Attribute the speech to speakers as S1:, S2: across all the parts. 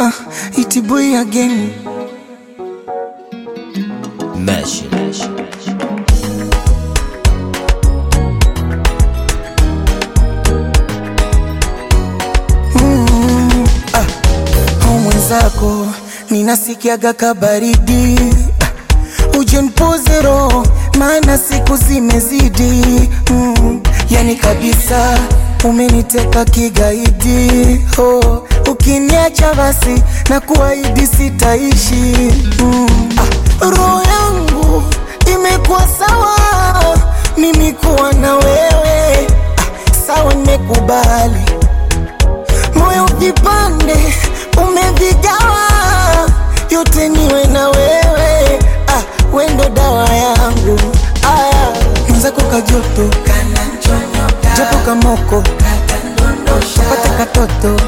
S1: Iti boy again.
S2: Mesh.
S1: Mwenzako ninasikiaga kabaridi, uje nipoze roho maana siku zimezidi. Yani kabisa umeniteka kigaidi. Ukiniacha basi na kuahidi sitaishi. Roho yangu imekuwa sawa mimi kuwa na wewe. Sawa nimekubali, moyo ukipande umevigawa, yote niwe na wewe. Wendo dawa yangu. Mwenzako kajoto japo kamoko pata katoto.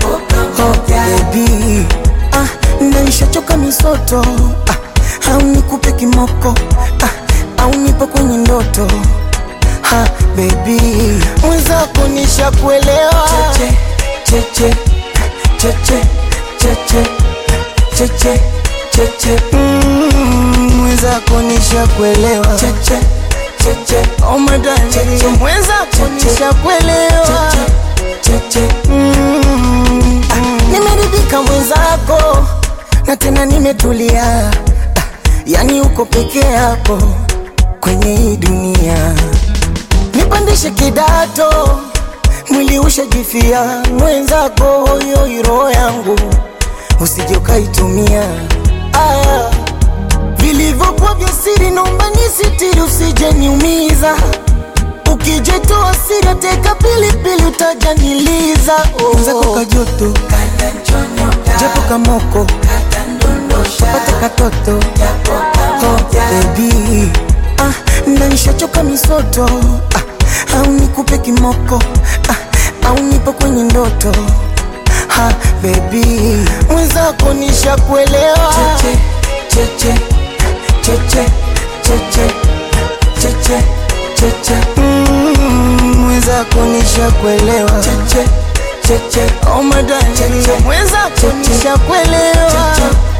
S1: Baby naisha choka misoto. Au nikupe kimoko au nipo kwenye ndoto. Baby mwenzako nisha kuelewa. Cheche mwenzako nisha kuelewa. Oh my darling, mwenzako nisha kuelewa. Nimeridhika mwenzako na tena nimetulia. Yani uko peke yako kwenye hii dunia. Nipandishe kidato mwili ushajifia. Mwenzako hoyo roho yangu usije ukaitumia. Vilivyokuwa vya siri naomba nisitiri, usije niumiza. Ukijetoa siri teka pilipili utajaniliza. Mwenzako kajoto japo kamoko pata katoto. Baby naisha choka misoto. Au nikupe kimoko au nipo kwenye ndoto. Baby mwenzako nisha kuelewa. Mwenzako nisha kuelewa. Oh my darling, mwenzako nisha kuelewa.